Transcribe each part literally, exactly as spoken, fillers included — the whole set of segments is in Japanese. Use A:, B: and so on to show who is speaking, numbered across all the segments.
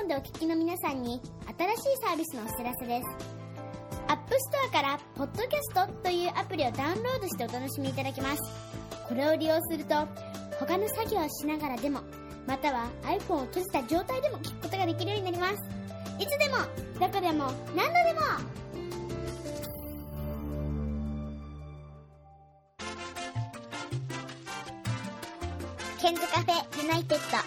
A: iPhone でお聞きの皆さんに新しいサービスのお知らせです。App Store からポッドキャストというアプリをダウンロードしてお楽しみいただけます。これを利用すると他の作業をしながらでも、または iPhone を閉じた状態でも聞くことができるようになります。いつでもどこでも何度でも。ケンズカフェユナイテッド。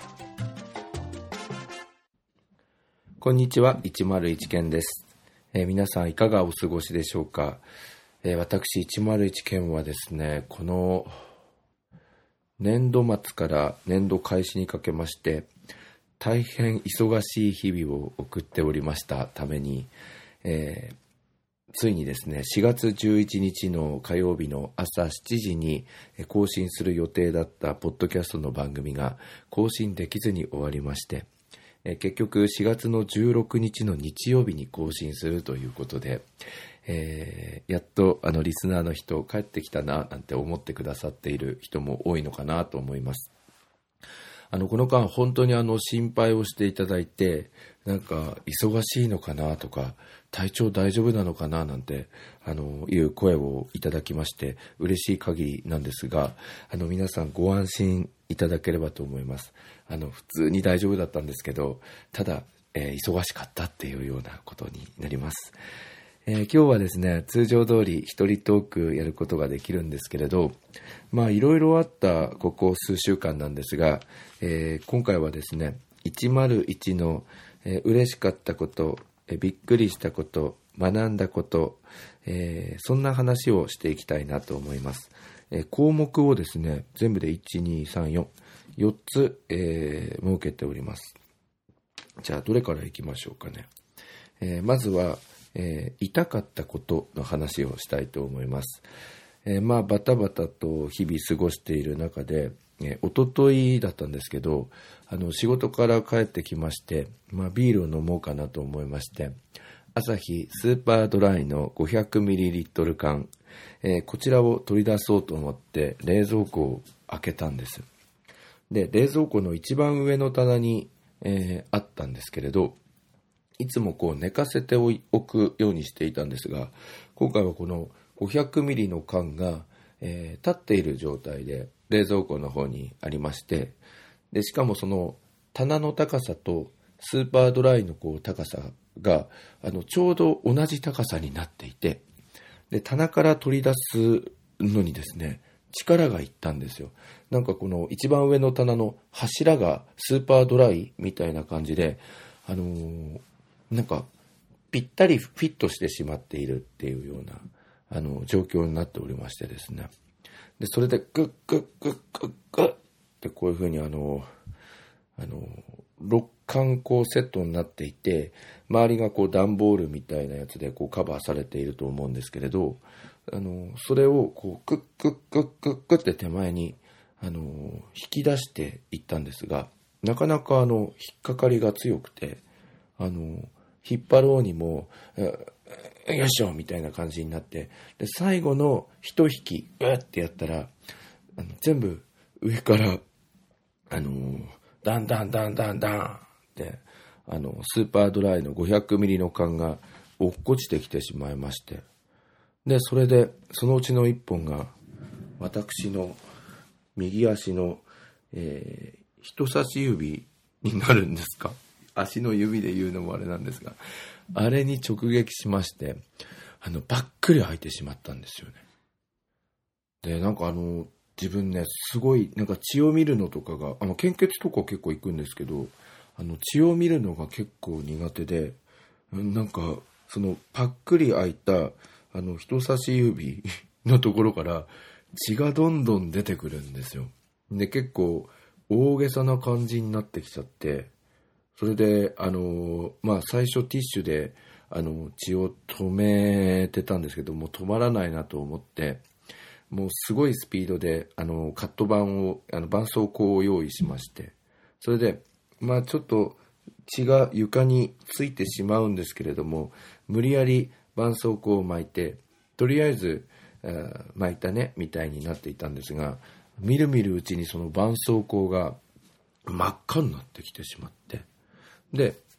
B: こんにちは、いちまるいちケンです。えー、皆さんいかがお過ごしでしょうか。えー、私いちまるいちケンはですね、この年度末から年度開始にかけまして大変忙しい日々を送っておりましたために、えー、ついにですねしがつじゅういちにちの火曜日の朝しちじに更新する予定だったポッドキャストの番組が更新できずに終わりまして、えー、結局しがつのじゅうろくにちの日曜日に更新するということで、えー、やっとあのリスナーの人帰ってきたななんて思ってくださっている人も多いのかなと思います。あのこの間本当にあの心配をしていただいて、なんか忙しいのかなとか体調大丈夫なのかななんてあのいう声をいただきまして嬉しい限りなんですが、あの皆さんご安心いただければと思います。あの普通に大丈夫だったんですけど、ただ、えー、忙しかったっていうようなことになります。えー、今日はですね通常通り一人トークやることができるんですけれど、まあいろいろあったここ数週間なんですが、えー、今回はですねいちまるいちの、えー、嬉しかったこと、えー、びっくりしたこと、学んだこと、えー、そんな話をしていきたいなと思います。えー、項目をですね全部でいち、に、さん、よん、よっつ、えー、設けております。じゃあどれからいきましょうかね。えー、まずはえー、痛かったことの話をしたいと思います。えー、まあバタバタと日々過ごしている中で、えー、一昨日だったんですけど、あの仕事から帰ってきまして、まあ、ビールを飲もうかなと思いまして、アサヒスーパードライの ごひゃくミリリットル 缶、えー、こちらを取り出そうと思って冷蔵庫を開けたんです。で、冷蔵庫の一番上の棚に、えー、あったんですけれど、いつもこう寝かせておくようにしていたんですが、今回はこのごひゃくミリの缶が、えー、立っている状態で冷蔵庫の方にありまして、でしかもその棚の高さとスーパードライのこう高さがあのちょうど同じ高さになっていて、で棚から取り出すのにですね力がいったんですよ。なんかこの一番上の棚の柱がスーパードライみたいな感じで、あのーなんかぴったりフィットしてしまっているっていうようなあの状況になっておりましてですね。でそれでグッグッグッグッグッってこういうふうにあのあのろっかんこうセットになっていて、周りがこう段ボールみたいなやつでこうカバーされていると思うんですけれど、あのそれをこうグッグッグッグッグッって手前にあの引き出していったんですが、なかなかあの引っかかりが強くて、あの引っ張ろうにもよいしょみたいな感じになって、で最後の一引きうってやったらあの全部上からあのダンダンダンダンダンってあのスーパードライの ごひゃくミリ の缶が落っこちてきてしまいまして、でそれでそのうちのいっぽんが私の右足の、えー、人差し指になるんですか。足の指で言うのもあれなんですが、あれに直撃しまして、あのばっくり開いてしまったんですよね。でなんかあの自分ねすごいなんか血を見るのとかが、あの献血とか結構行くんですけど、あの血を見るのが結構苦手で、なんかそのパックリ開いたあの人差し指のところから血がどんどん出てくるんですよ。で結構大げさな感じになってきちゃって、それであのまあ最初ティッシュであの血を止めてたんですけども、止まらないなと思って、もうすごいスピードであのカット板をあの絆創膏を用意しまして、それでまあちょっと血が床についてしまうんですけれども、無理やり絆創膏を巻いて、とりあえず巻いたねみたいになっていたんですが、みるみるうちにその絆創膏が真っ赤になってきてしまって、で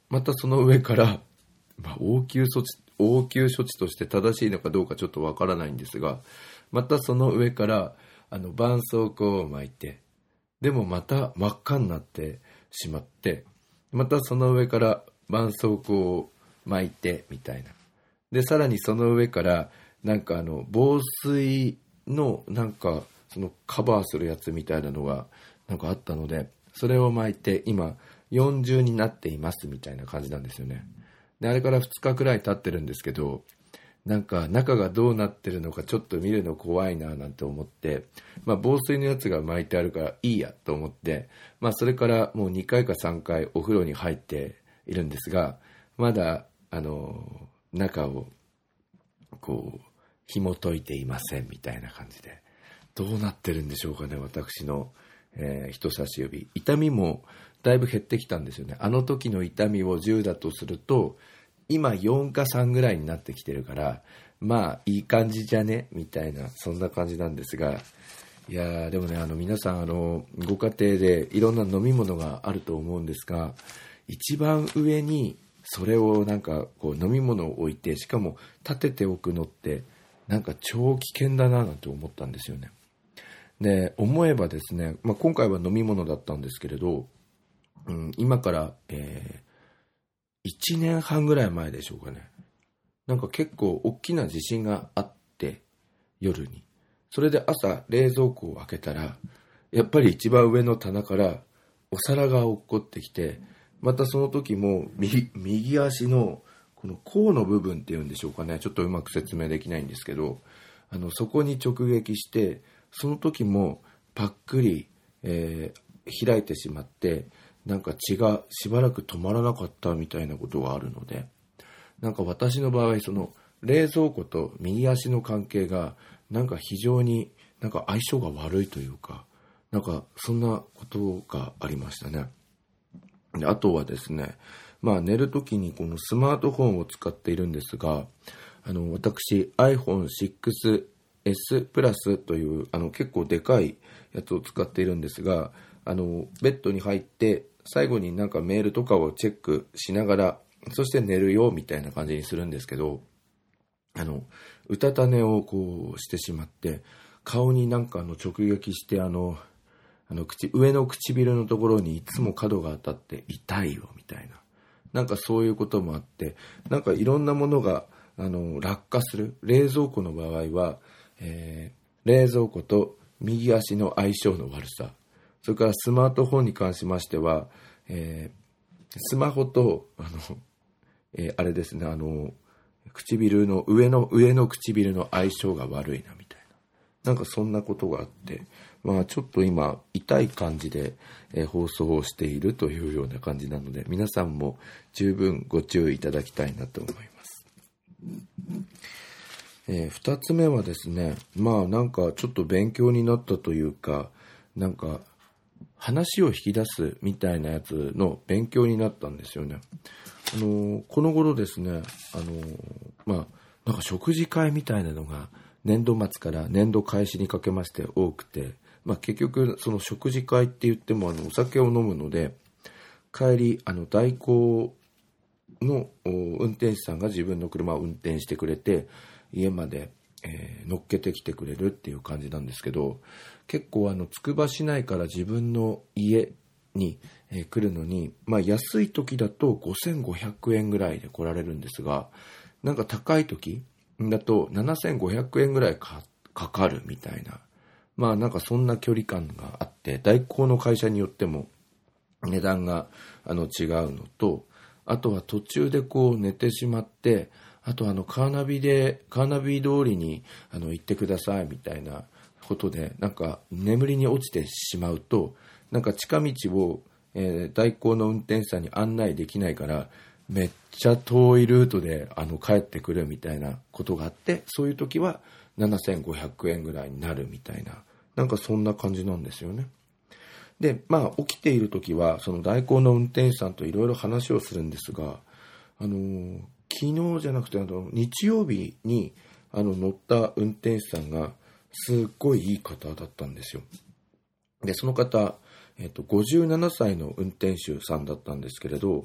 B: またその上から、まあ、応急措置、応急処置として正しいのかどうかちょっとわからないんですが、またその上からあの絆創膏を巻いて、でもまた真っ赤になってしまって、またその上から絆創膏を巻いてみたいな。で、さらにその上からなんかあの防水のなんかそのカバーするやつみたいなのがなんかあったので、それを巻いて今よん重になっていますみたいな感じなんですよね。で、あれからふつかくらい経ってるんですけど、なんか中がどうなってるのかちょっと見るの怖いななんて思って、まあ防水のやつが巻いてあるからいいやと思って、まあそれからもうにかいかさんかいお風呂に入っているんですが、まだあの中をこう紐解いていませんみたいな感じで、どうなってるんでしょうかね、私の、えー、人差し指。痛みもだいぶ減ってきたんですよね。あの時の痛みをじゅうだとすると、今よんかさんぐらいになってきてるから、まあいい感じじゃねみたいな、そんな感じなんですが、いやーでもね、あの皆さんあのご家庭でいろんな飲み物があると思うんですが、一番上にそれをなんかこう飲み物を置いて、しかも立てておくのってなんか超危険だななんて思ったんですよね。で、思えばですね、まあ、今回は飲み物だったんですけれど、うん、今から、えーいちねんはんぐらい前でしょうかね。なんか結構大きな地震があって、夜に。それで朝冷蔵庫を開けたら、やっぱり一番上の棚からお皿が落っこってきて、またその時も 右, 右足のこの甲の部分っていうんでしょうかね。ちょっとうまく説明できないんですけど、あのそこに直撃して、その時もパックリ、えー、開いてしまって、なんか血がしばらく止まらなかったみたいなことがあるので、なんか私の場合その冷蔵庫と右足の関係がなんか非常になんか相性が悪いというか、なんかそんなことがありましたね。で、あとはですね、まあ寝るときにこのスマートフォンを使っているんですが、あの私 アイフォンシックスエス プラスというあの結構でかいやつを使っているんですが、あのベッドに入って最後になんかメールとかをチェックしながら、そして寝るよみたいな感じにするんですけど、あのうたた寝をこうしてしまって、顔になんかあの直撃して、あのあの口上の唇のところにいつも角が当たって痛いよみたいな、なんかそういうこともあって、なんかいろんなものがあの落下する。冷蔵庫の場合は、えー、冷蔵庫と右足の相性の悪さ、それからスマートフォンに関しましては、えー、スマホとあの、えー、あれですね、あの唇の上の上の唇の相性が悪いなみたいな、なんかそんなことがあって、まあちょっと今痛い感じで、えー、放送をしているというような感じなので、皆さんも十分ご注意いただきたいなと思います。えー、ふたつめはですね、まあなんかちょっと勉強になったというか、なんか話を引き出すみたいなやつの勉強になったんですよね。あのー、この頃ですね、あのー、まあなんか食事会みたいなのが年度末から年度開始にかけまして多くて、まあ結局その食事会って言ってもあのお酒を飲むので、帰りあの代行の運転手さんが自分の車を運転してくれて家まで、えー、乗っけてきてくれるっていう感じなんですけど、結構あのつくば市内から自分の家に、えー、来るのに、まあ安い時だとごせんごひゃくえんぐらいで来られるんですが、なんか高い時だとななせんごひゃくえんぐらい か, かかるみたいな、まあなんかそんな距離感があって、代行の会社によっても値段があの違うのと、あとは途中でこう寝てしまって、あとあのカーナビでカーナビ通りにあの行ってくださいみたいなことで、なんか眠りに落ちてしまうと、なんか近道を、えー、代行の運転手さんに案内できないから、めっちゃ遠いルートであの帰ってくるみたいなことがあって、そういう時はななせんごひゃくえんぐらいになるみたいな、なんかそんな感じなんですよね。で、まあ起きている時はその代行の運転手さんといろいろ話をするんですが、あのー、昨日じゃなくてあの日曜日にあの乗った運転手さんがすっごいいい方だったんですよ。で、その方、えっと、ごじゅうななさいの運転手さんだったんですけれど、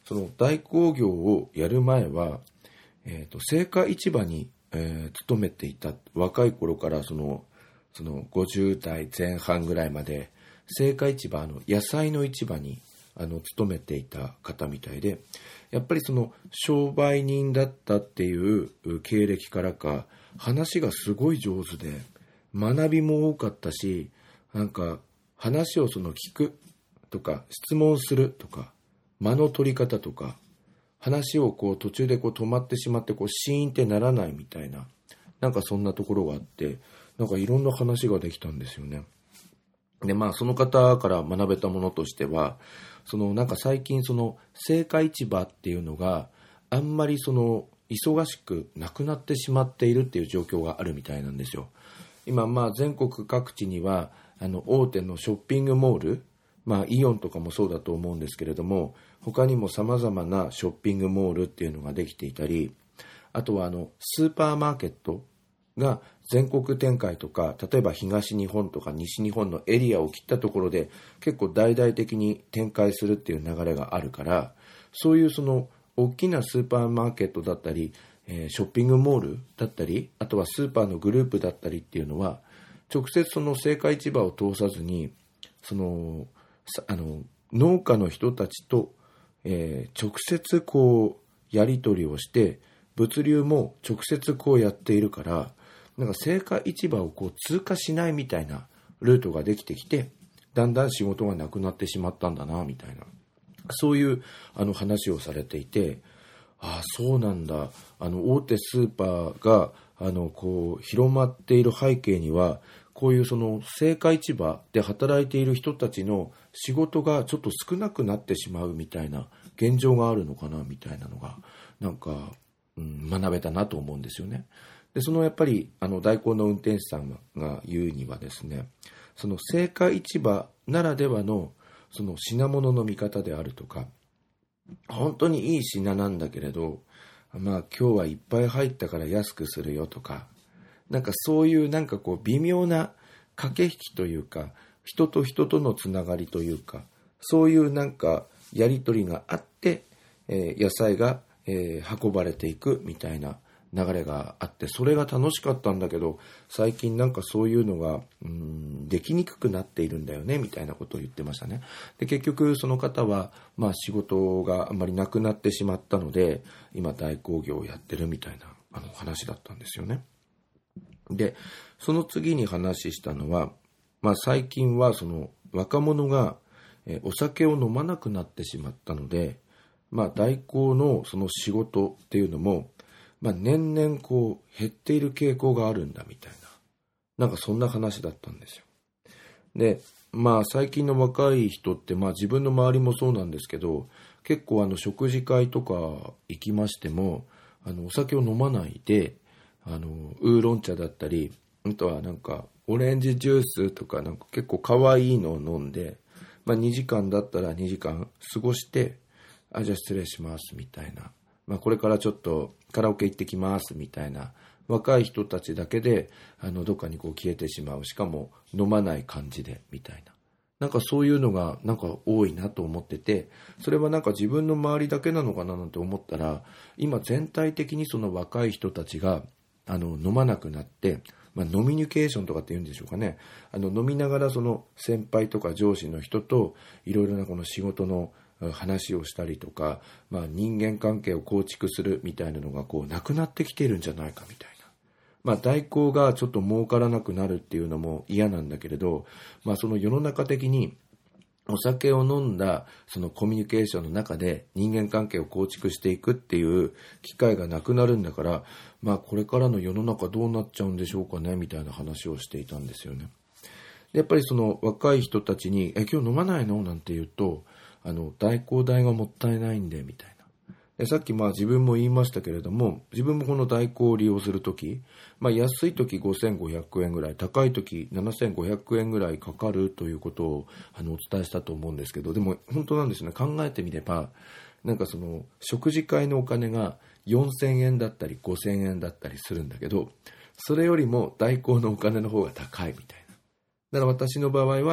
B: その代行業をやる前は、えーと、青果市場に、えー、勤めていた。若い頃からその、そのごじゅう代前半ぐらいまで、青果市場、あの野菜の市場にあの勤めていた方みたいで、やっぱりその商売人だったっていう経歴からか、話がすごい上手で、学びも多かったし、なんか話をその聞くとか、質問するとか、間の取り方とか、話をこう途中でこう止まってしまってこうシーンってならないみたいな、なんかそんなところがあって、なんかいろんな話ができたんですよね。で、まあその方から学べたものとしては、そのなんか最近その青果市場っていうのがあんまりその忙しくなくなってしまっているっていう状況があるみたいなんですよ。今まあ全国各地にはあの大手のショッピングモール、まあイオンとかもそうだと思うんですけれども、他にも様々なショッピングモールっていうのができていたり、あとはあのスーパーマーケットが全国展開とか、例えば東日本とか西日本のエリアを切ったところで結構大々的に展開するっていう流れがあるから、そういうその大きなスーパーマーケットだったり、えー、ショッピングモールだったり、あとはスーパーのグループだったりっていうのは、直接その青果市場を通さずに、そのあの農家の人たちと、えー、直接こうやり取りをして、物流も直接こうやっているから、なんか青果市場をこう通過しないみたいなルートができてきて、だんだん仕事がなくなってしまったんだなみたいな、そういうあの話をされていて、ああそうなんだ、あの大手スーパーがあのこう広まっている背景には、こういうその青果市場で働いている人たちの仕事がちょっと少なくなってしまうみたいな現状があるのかなみたいなのが、なんか、うん、学べたなと思うんですよね。で、そのやっぱりあの代行の運転手さんが言うにはですね、その青果市場ならではのその品物の見方であるとか、本当にいい品なんだけれど、まあ今日はいっぱい入ったから安くするよとか、なんかそういうなんかこう微妙な駆け引きというか、人と人とのつながりというか、そういうなんかやり取りがあって、えー、野菜が、えー、運ばれていくみたいな流れがあって、それが楽しかったんだけど、最近なんかそういうのがうーんできにくくなっているんだよねみたいなことを言ってましたね。で、結局その方はまあ仕事があんまりなくなってしまったので、今代行業をやってるみたいなあの話だったんですよね。で、その次に話したのは、まあ最近はその若者がえお酒を飲まなくなってしまったので、まあ代行のその仕事っていうのもまあ、年々こう減っている傾向があるんだみたいな、なんかそんな話だったんですよ。で、まあ最近の若い人って、まあ自分の周りもそうなんですけど、結構あの食事会とか行きましても、あのお酒を飲まないで、あのウーロン茶だったり、あとはなんかオレンジジュースとかなんか結構可愛いのを飲んで、まあにじかんだったらにじかん過ごして、あ、じゃあ失礼しますみたいな。まあ、これからちょっとカラオケ行ってきますみたいな、若い人たちだけであのどっかにこう消えてしまう、しかも飲まない感じでみたいな、なんかそういうのがなんか多いなと思ってて、それはなんか自分の周りだけなのかななんて思ったら、今全体的にその若い人たちがあの飲まなくなって、まあ、ノミニケーションとかって言うんでしょうかね、あの飲みながらその先輩とか上司の人といろいろなこの仕事の話をしたりとか、まあ、人間関係を構築するみたいなのがこうなくなってきているんじゃないかみたいな、まあ、代行がちょっと儲からなくなるっていうのも嫌なんだけれど、まあ、その世の中的にお酒を飲んだそのコミュニケーションの中で人間関係を構築していくっていう機会がなくなるんだから、まあ、これからの世の中どうなっちゃうんでしょうかねみたいな話をしていたんですよね。で、やっぱりその若い人たちにえ今日飲まないのなんて言うと、あの代行代がもったいないんでみたいな。で、さっきまあ自分も言いましたけれども、自分もこの代行を利用するとき、まあ、安いときごせんごひゃくえんぐらい、高いときななせんごひゃくえんぐらいかかるということをあのお伝えしたと思うんですけど、でも本当なんですね。考えてみれば、なんかその食事会のお金がよんせんえんだったりごせんえんだったりするんだけど、それよりも代行のお金の方が高いみたいな。だから私の場合は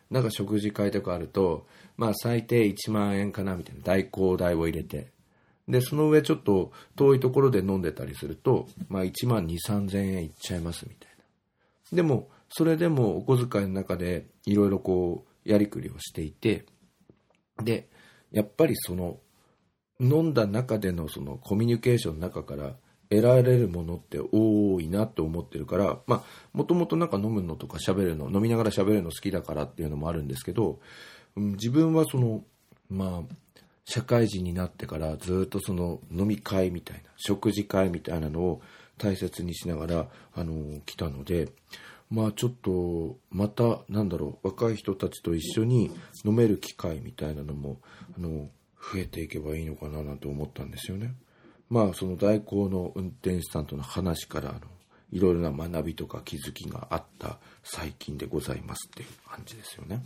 B: なんか食事会とかあると、まあ最低いちまんえんかなみたいな、代行代を入れて、でその上ちょっと遠いところで飲んでたりすると、まあいちまんにせんさんぜんえんいっちゃいますみたいな。でもそれでもお小遣いの中でいろいろこうやりくりをしていて、でやっぱりその飲んだ中でのそのコミュニケーションの中から得られるものって多いなと思ってるから、まあもともとなんか飲むのとか喋るの、飲みながら喋るの好きだからっていうのもあるんですけど、うん、自分はそのまあ社会人になってからずっとその飲み会みたいな、食事会みたいなのを大切にしながらあの来たので、まあちょっとまたなんだろう、若い人たちと一緒に飲める機会みたいなのもあの増えていけばいいのかななんて思ったんですよね。まあその代行の運転手さんとの話からあのいろいろな学びとか気づきがあった最近でございますっていう感じですよね。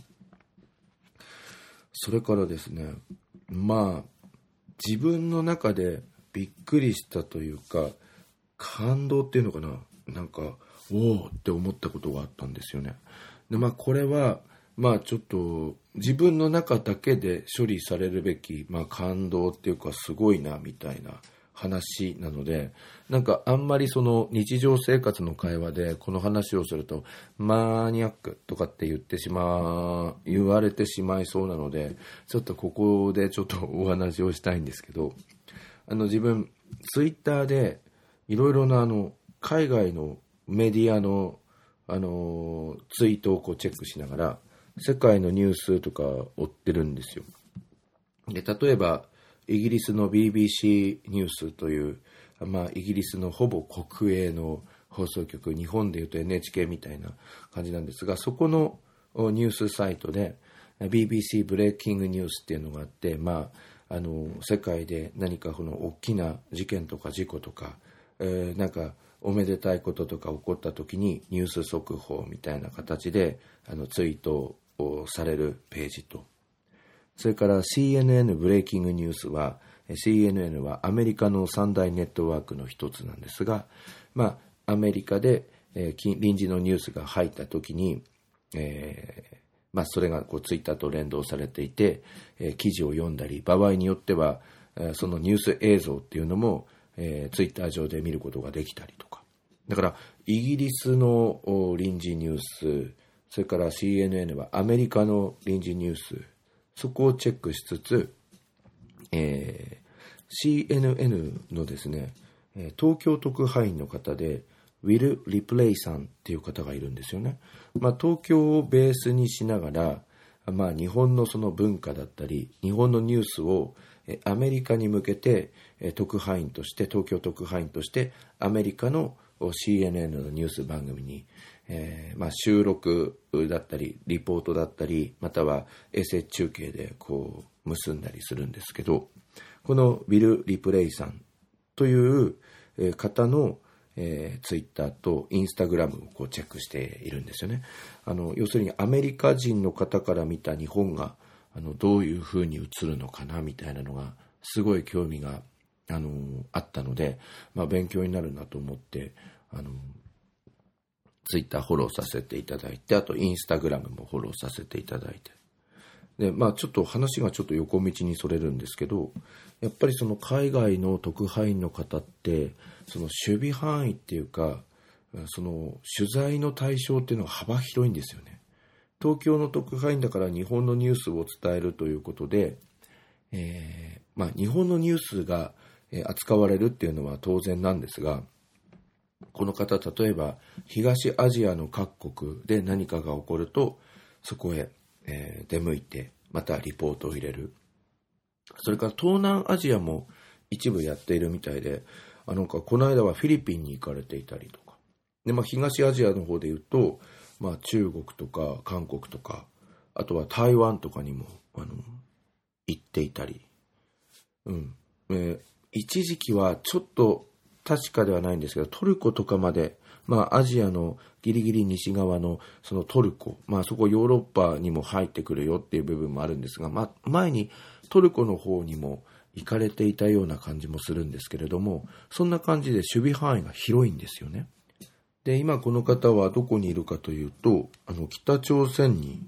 B: それからですね、まあ自分の中でびっくりしたというか感動っていうのかな、なんかおおって思ったことがあったんですよね。でまあこれはまあちょっと自分の中だけで処理されるべき、まあ、感動っていうかすごいなみたいな話なので、なんかあんまりその日常生活の会話でこの話をするとマニアックとかって言ってしまう言われてしまいそうなので、ちょっとここでちょっとお話をしたいんですけど、あの自分ツイッターでいろいろなあの海外のメディアのあのツイートをこうチェックしながら世界のニュースとか追ってるんですよ。で例えばイギリスの ビービーシー ニュースという、まあ、イギリスのほぼ国営の放送局、日本でいうと エヌエイチケー みたいな感じなんですが、そこのニュースサイトで ビービーシー ブレイキングニュースっていうのがあって、まあ、あの世界で何かこの大きな事件とか事故とか、えー、なんかおめでたいこととか起こった時にニュース速報みたいな形であのツイートをされるページと、それから シーエヌエヌ ブレイキングニュースは シーエヌエヌ はアメリカの三大ネットワークの一つなんですが、まあアメリカで、えー、臨時のニュースが入った時に、えーまあ、それがこうツイッターと連動されていて、えー、記事を読んだり、場合によっては、えー、そのニュース映像っていうのも、えー、ツイッター上で見ることができたりとか、だからイギリスの臨時ニュース、それから シーエヌエヌ はアメリカの臨時ニュース、そこをチェックしつつ、えー、シーエヌエヌ のですね、東京特派員の方でウィル・リプレイさんっていう方がいるんですよね。まあ、東京をベースにしながら、まあ、日本のその文化だったり日本のニュースをアメリカに向けて特派員として東京特派員としてアメリカの シーエヌエヌ のニュース番組に、えーまあ、収録だったりリポートだったりまたは衛星中継でこう結んだりするんですけど、このウィル・リプレイさんという方のえー、ツイッターとインスタグラムをこうチェックしているんですよね。あの要するにアメリカ人の方から見た日本があのどういうふうに映るのかなみたいなのがすごい興味があのあったので、まあ、勉強になるなと思ってあのツイッターフォローさせていただいて、あとインスタグラムもフォローさせていただいて、でまあちょっと話がちょっと横道にそれるんですけど、やっぱりその海外の特派員の方ってその守備範囲っていうかその取材の対象っていうのが幅広いんですよね。東京の特派員だから日本のニュースを伝えるということで、えーまあ、日本のニュースが扱われるっていうのは当然なんですが、この方例えば東アジアの各国で何かが起こるとそこへ、えー、出向いてまたリポートを入れる。それから東南アジアも一部やっているみたいで、あのこの間はフィリピンに行かれていたりとかで、まあ、東アジアの方でいうと、まあ、中国とか韓国とかあとは台湾とかにもあの行っていたり、うんえー、一時期はちょっと確かではないんですけどトルコとかまで、まあ、アジアのギリギリ西側のそのトルコ、まあ、そこヨーロッパにも入ってくるよっていう部分もあるんですが、まあ、前にトルコの方にも行かれていたような感じもするんですけれども、そんな感じで守備範囲が広いんですよね。で今この方はどこにいるかというと、あの北朝鮮に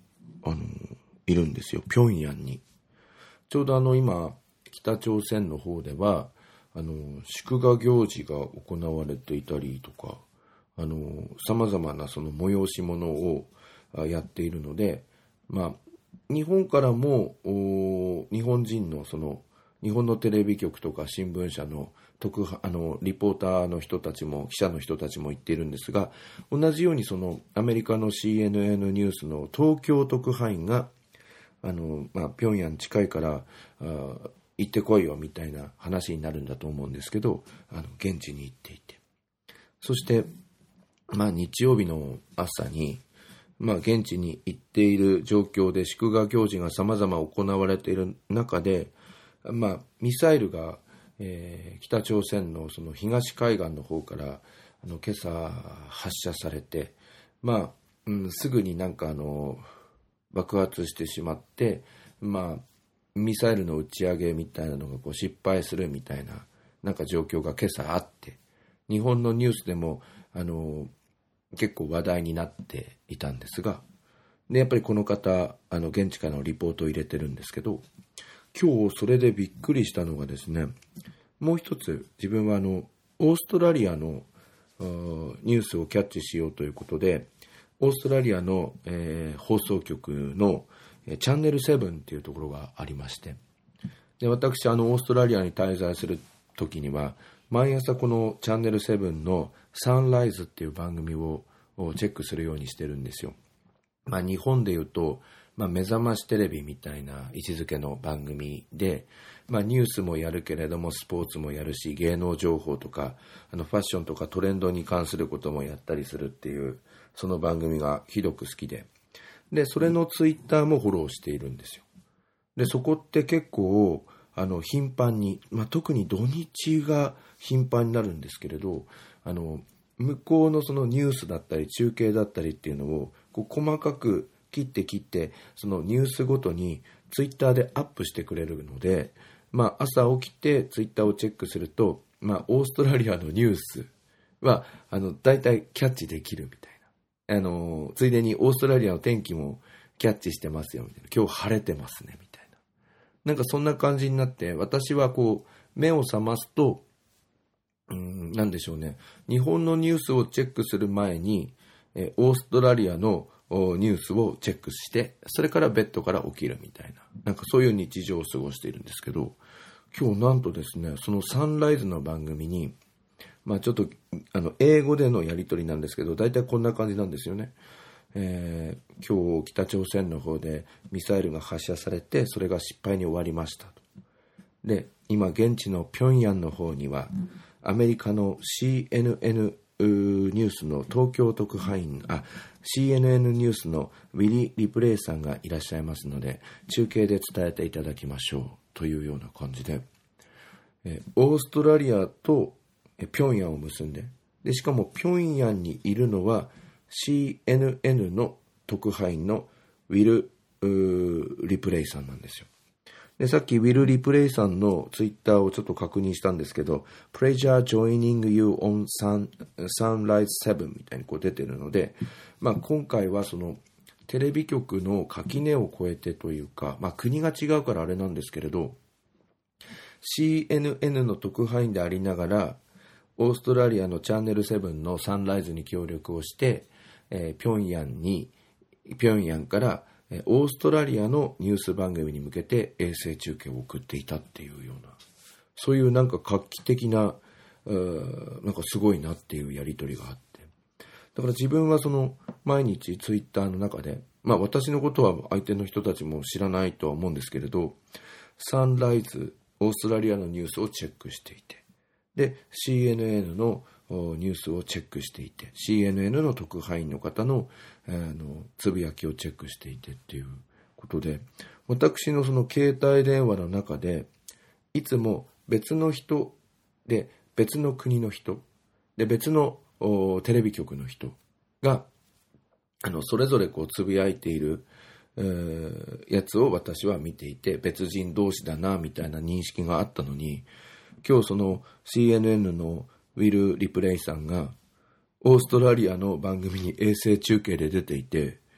B: あの、いるんですよ。平壌に。ちょうどあの今、北朝鮮の方では、あの、祝賀行事が行われていたりとか、あの、様々なその催し物をやっているので、まあ、日本からも、日本人のその、日本のテレビ局とか新聞社の特あのリポーターの人たちも記者の人たちも言っているんですが、同じようにそのアメリカの シーエヌエヌ ニュースの東京特派員があの、まあ、平壌近いからあ行ってこいよみたいな話になるんだと思うんですけど、あの現地に行っていて、そして、まあ、日曜日の朝に、まあ、現地に行っている状況で祝賀行事が様々行われている中で、まあ、ミサイルが、えー、北朝鮮のその東海岸の方からあの今朝発射されて、まあうん、すぐになんかあの爆発してしまって、まあ、ミサイルの打ち上げみたいなのがこう失敗するみたいななんか状況が今朝あって、日本のニュースでもあの結構話題になっていたんですが、でやっぱりこの方あの現地からのリポートを入れてるんですけど、今日それでびっくりしたのがですね、もう一つ自分はあのオーストラリアのニュースをキャッチしようということで、オーストラリアの、えー、放送局のチャンネルセブンっていうところがありまして、で私あのオーストラリアに滞在する時には毎朝このチャンネルセブンのサンライズっていう番組をチェックするようにしてるんですよ。まあ、日本でいうとまあ、目覚ましテレビみたいな位置づけの番組で、まあ、ニュースもやるけれどもスポーツもやるし、芸能情報とかあのファッションとかトレンドに関することもやったりするっていう、その番組がひどく好きで、でそれのツイッターもフォローしているんですよ。でそこって結構あの頻繁に、まあ、特に土日が頻繁になるんですけれど、あの向こうのそのニュースだったり中継だったりっていうのをこう細かく切って切ってそのニュースごとにツイッターでアップしてくれるので、まあ、朝起きてツイッターをチェックすると、まあ、オーストラリアのニュースはあの大体キャッチできるみたいな、あのついでにオーストラリアの天気もキャッチしてますよみたいな、今日晴れてますねみたいな、なんかそんな感じになって、私はこう目を覚ますと、うーんなんでしょうね、日本のニュースをチェックする前にえオーストラリアのニュースをチェックして、それからベッドから起きるみたいな、なんかそういう日常を過ごしているんですけど、今日なんとですね、そのサンライズの番組に、まあちょっとあの英語でのやり取りなんですけど、大体こんな感じなんですよね。えー、今日北朝鮮の方でミサイルが発射されて、それが失敗に終わりましたと。で、今現地の平壌の方には、アメリカの シーエヌエヌニュースの東京特派員、あ、シーエヌエヌ ニュースのウィリー・リプレイさんがいらっしゃいますので、中継で伝えていただきましょうというような感じで、えオーストラリアと平壌を結んで、でしかも平壌にいるのは シーエヌエヌ の特派員のウィル・リプレイさんなんですよ。でさっきウィル・リプレイさんのツイッターをちょっと確認したんですけど、Pleasure joining you on sun, Sunrise セブンみたいにこう出てるので、まあ、今回はそのテレビ局の垣根を越えてというか、まあ、国が違うからあれなんですけれど、シーエヌエヌ の特派員でありながらオーストラリアのチャンネルセブンのサンライズに協力をして、えー、平壌に平壌からオーストラリアのニュース番組に向けて衛星中継を送っていたっていうような、そういうなんか画期的な、なんかすごいなっていうやり取りがあって、だから自分はその毎日ツイッターの中で、まあ私のことは相手の人たちも知らないとは思うんですけれど、サンライズオーストラリアのニュースをチェックしていて、で シーエヌエヌ のニュースをチェックしていて、 シーエヌエヌ の特派員の方の、あのつぶやきをチェックしていてっていうことで、私のその携帯電話の中でいつも別の人で別の国の人で別のテレビ局の人があのそれぞれこうつぶやいている、えー、やつを私は見ていて、別人同士だなみたいな認識があったのに、今日その シーエヌエヌ のウィル・リプレイさんがオーストラリアの番組に衛星中継で出ていて、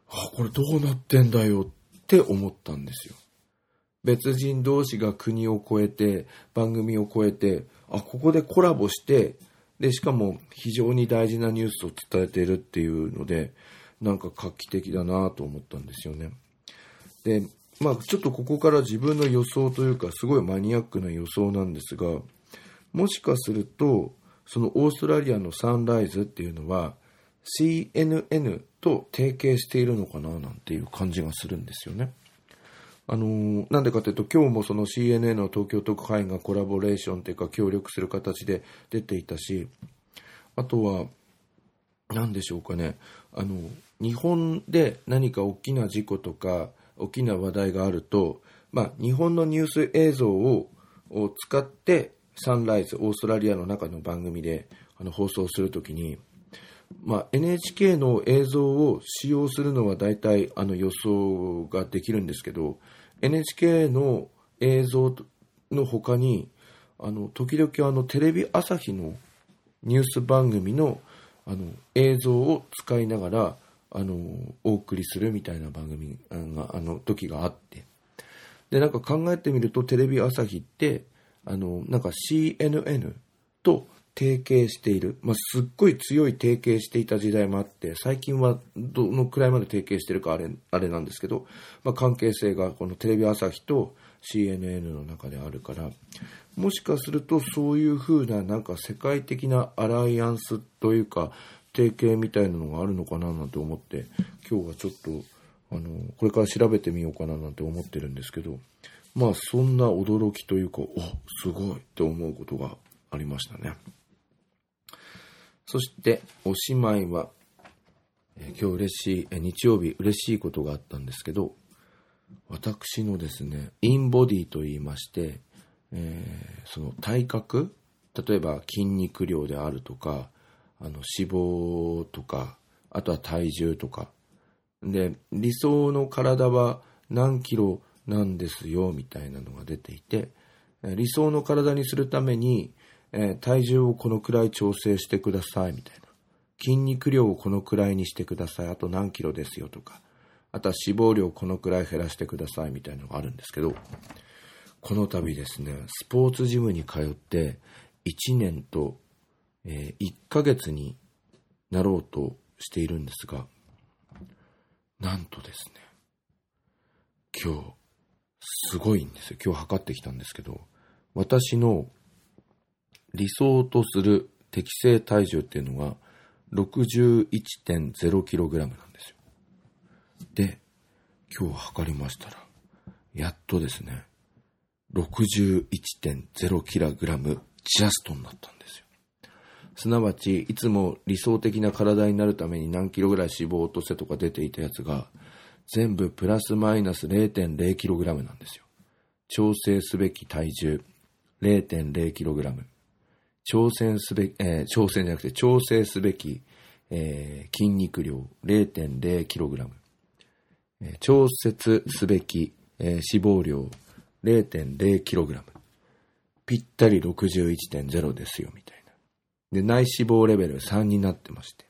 B: あ、これどうなってんだよって思ったんですよ。別人同士が国を越えて、番組を越えて、あ、ここでコラボして、で、しかも非常に大事なニュースを伝えているっていうので、なんか画期的だなと思ったんですよね。で、まあちょっとここから自分の予想というか、すごいマニアックな予想なんですが、もしかすると、そのオーストラリアのサンライズっていうのは、シーエヌエヌ と提携しているのかななんていう感じがするんですよね。あのー、なんでかというと、今日もその シーエヌエヌ の東京特派員がコラボレーションというか協力する形で出ていたし、あとは何でしょうかね、あの日本で何か大きな事故とか大きな話題があると、まあ、日本のニュース映像を使ってサンライズ、オーストラリアの中の番組であの放送するときに、まあ、エヌエイチケー の映像を使用するのは大体あの予想ができるんですけど、エヌエイチケー の映像の他にあの時々あのテレビ朝日のニュース番組のあの映像を使いながらあのお送りするみたいな番組があの時があって、でなんか考えてみるとテレビ朝日ってあのなんか シーエヌエヌ と提携している、まあ、すっごい強い提携していた時代もあって、最近はどのくらいまで提携しているかあれ、あれなんですけど、まあ、関係性がこのテレビ朝日と シーエヌエヌ の中であるから、もしかするとそういう風ななんか世界的なアライアンスというか提携みたいなのがあるのかななんて思って、今日はちょっとあのこれから調べてみようかななんて思ってるんですけど、まあそんな驚きというか、お、すごいって思うことがありましたね。そしておしまいは、えー、今日嬉しい、えー、日曜日嬉しいことがあったんですけど、私のですねインボディと言いまして、えー、その体格、例えば筋肉量であるとか、あの脂肪とか、あとは体重とかで、理想の体は何キロなんですよみたいなのが出ていて、理想の体にするためにえー、体重をこのくらい調整してくださいみたいな、筋肉量をこのくらいにしてください、あと何キロですよとか、あとは脂肪量をこのくらい減らしてくださいみたいなのがあるんですけど、この度ですねスポーツジムに通っていちねんと、えー、いっかげつになろうとしているんですが、なんとですね今日すごいんですよ。今日測ってきたんですけど、私の理想とする適正体重っていうのが ろくじゅういってんゼロキログラム なんですよ。で、今日測りましたらやっとですね ろくじゅういってんゼロキログラム ジャストになったんですよ。すなわちいつも理想的な体になるために何キロぐらい脂肪を落とせとか出ていたやつが全部プラスマイナス れいてんゼロキログラム なんですよ。調整すべき体重 れいてんゼロキログラム、挑戦すべき、えー、挑戦じゃなくて調整すべき、えー、筋肉量 れいてんゼロキログラム、えー、調節すべき、えー、脂肪量 れいてんゼロキログラム、ぴったり ろくじゅういってんゼロ ですよみたいな。で、内脂肪レベルさんになってまして、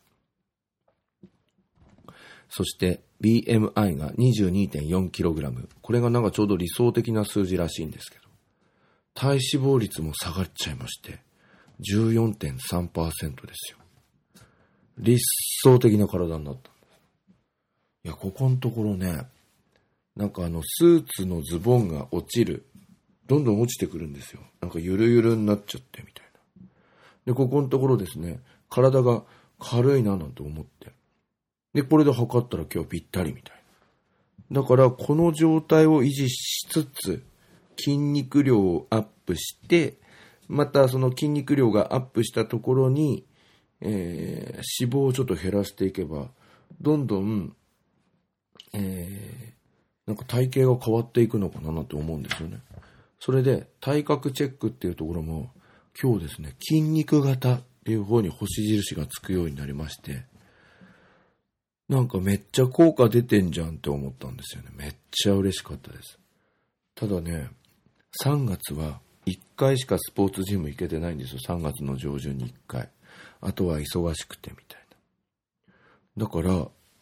B: そして ビーエムアイ が にじゅうにてんよんキログラム、これがなんかちょうど理想的な数字らしいんですけど、体脂肪率も下がっちゃいましてじゅうよんてんさんパーセント ですよ。理想的な体になったんです。いや、ここのところね、なんかあのスーツのズボンが落ちる、どんどん落ちてくるんですよ。なんかゆるゆるになっちゃってみたいな。で、ここのところですね、体が軽いななんて思って、でこれで測ったら今日ぴったりみたいな。だからこの状態を維持しつつ筋肉量をアップして、またその筋肉量がアップしたところに、えー、脂肪をちょっと減らしていけば、どんどん、えー、なんか体型が変わっていくのかななんて思うんですよね。それで体格チェックっていうところも今日ですね、筋肉型っていう方に星印がつくようになりまして、なんかめっちゃ効果出てんじゃんって思ったんですよね。めっちゃ嬉しかったです。ただね、さんがつはいっかいしかスポーツジム行けてないんですよ。さんがつの上旬にいっかい。あとは忙しくてみたいな。だから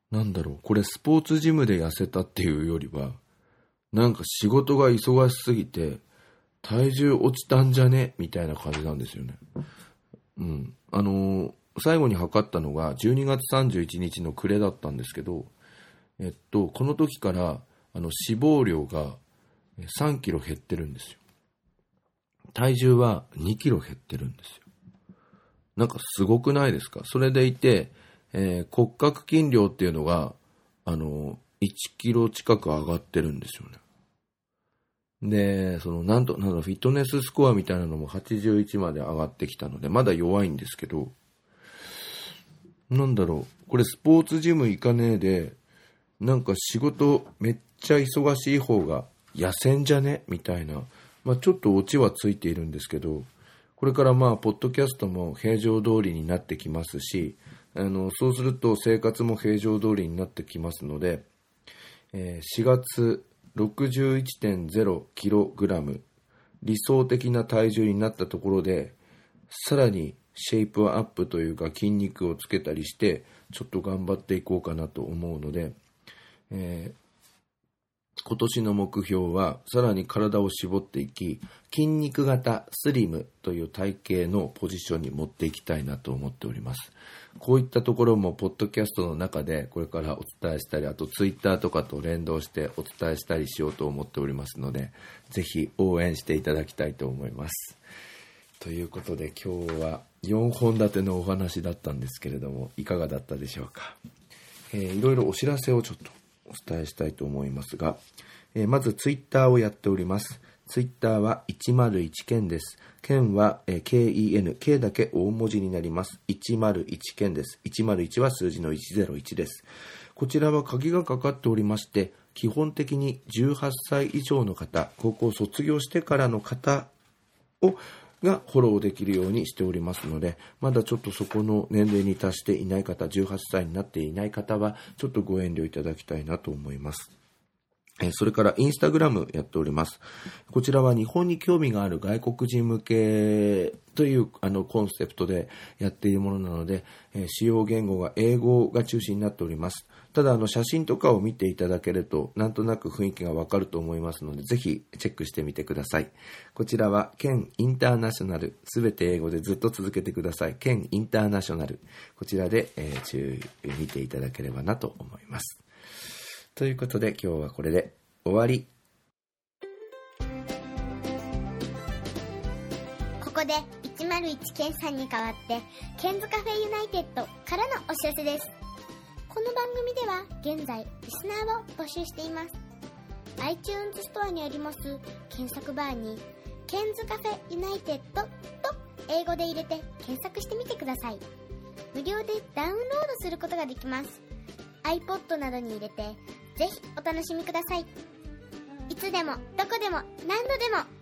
B: なんだろう、これスポーツジムで痩せたっていうよりは、なんか仕事が忙しすぎて体重落ちたんじゃねみたいな感じなんですよね。うん。あのー、最後に測ったのがじゅうにがつさんじゅういちにちの暮れだったんですけど、えっと、この時からあの脂肪量がさんキロ減ってるんですよ。体重はにキロ減ってるんですよ。なんかすごくないですか？それでいて、えー、骨格筋量っていうのが、あの、いちキロ近く上がってるんですよね。で、その、なんと、なんだろう、フィットネススコアみたいなのもはちじゅういちまで上がってきたので、まだ弱いんですけど、なんだろう、これスポーツジム行かねえで、なんか仕事めっちゃ忙しい方が痩せんじゃねみたいな、まあちょっとオチはついているんですけど、これからまあ、ポッドキャストも平常通りになってきますし、あの、そうすると生活も平常通りになってきますので、えー、しがつ ろくじゅういってんゼロキログラム、理想的な体重になったところで、さらにシェイプアップというか筋肉をつけたりして、ちょっと頑張っていこうかなと思うので、えー今年の目標はさらに体を絞っていき、筋肉型スリムという体型のポジションに持っていきたいなと思っております。こういったところもポッドキャストの中でこれからお伝えしたり、あとツイッターとかと連動してお伝えしたりしようと思っておりますので、ぜひ応援していただきたいと思います。ということで今日はよんほん立てのお話だったんですけれども、いかがだったでしょうか。えー、いろいろお知らせをちょっとお伝えしたいと思いますが、えー、まずツイッターをやっております。ツイッターはいちまるいちケンです。ケンは、えー、ケーイーエヌ、K だけ大文字になります。いちまるいちケンです。いちまるいちは数字のいちぜろいちです。こちらは鍵がかかっておりまして、基本的にじゅうはっさい以上の方、高校卒業してからの方をがフォローできるようにしておりますので、まだちょっとそこの年齢に達していない方、じゅうはっさいになっていない方はちょっとご遠慮いただきたいなと思います。それからインスタグラムやっております。こちらは日本に興味がある外国人向けというあのコンセプトでやっているものなので、使用言語が英語が中心になっております。ただあの写真とかを見ていただけるとなんとなく雰囲気がわかると思いますので、ぜひチェックしてみてください。こちらはケンインターナショナル、すべて英語でずっと続けてください。ケンインターナショナル、こちらで、えー、注意見ていただければなと思います。ということで今日はこれで終わり。
A: ここでいちまるいちケンさんに代わってケンズカフェユナイテッドからのお知らせです。この番組では現在リスナーを募集しています。 iTunes ストアにあります検索バーにケンズカフェユナイテッドと英語で入れて検索してみてください。無料でダウンロードすることができます。 iPod などに入れてぜひお楽しみください。いつでもどこでも何度でも